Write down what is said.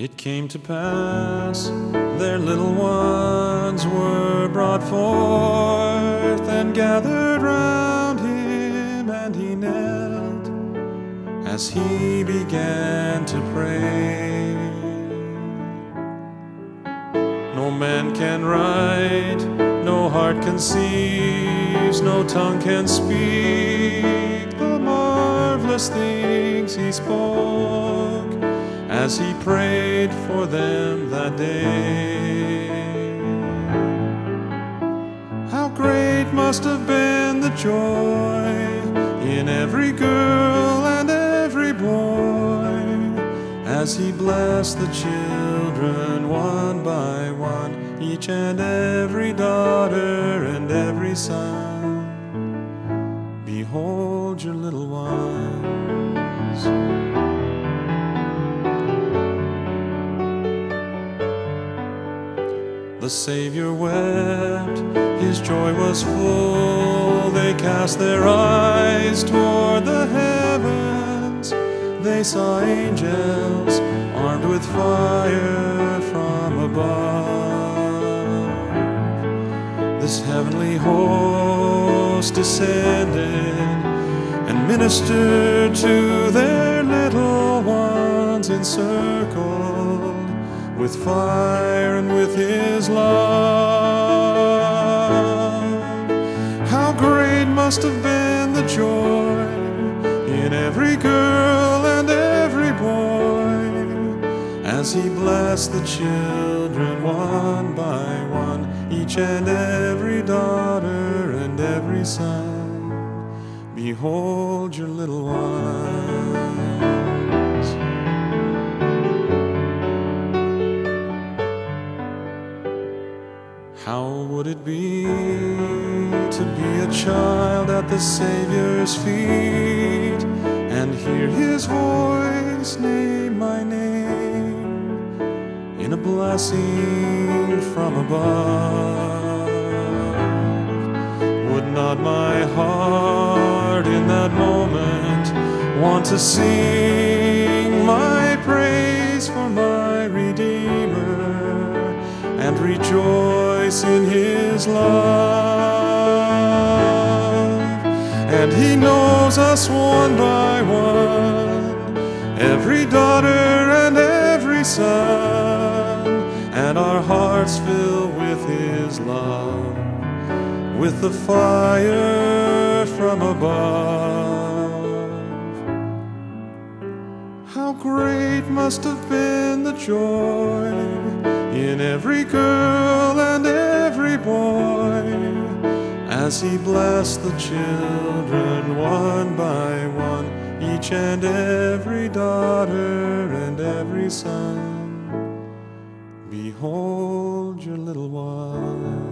It came to pass, their little ones were brought forth and gathered round him, and he knelt as he began to pray. No man can write, no heart conceives, no tongue can speak the marvelous things he spoke as he prayed for them that day. How great must have been the joy in every girl and every boy as he blessed the children one by one, each and every daughter and every son. Behold your little ones. The Savior wept, his joy was full. They cast their eyes toward the heavens. They saw angels armed with fire from above. This heavenly host descended and ministered to their little ones, encircled with fire and with his love. How great must have been the joy in every girl and every boy as he blessed the children one by one, each and every daughter and every son. Behold your little ones. How would it be to be a child at the Savior's feet and hear his voice name my name in a blessing from above? Would not my heart in that moment want to sing my praise for my Redeemer and rejoice in his love? And he knows us one by one, every daughter and every son, and our hearts fill with his love, with the fire from above. How great must have been the joy in every girl and every boy as he blessed the children one by one, each and every daughter and every son. Behold your little one.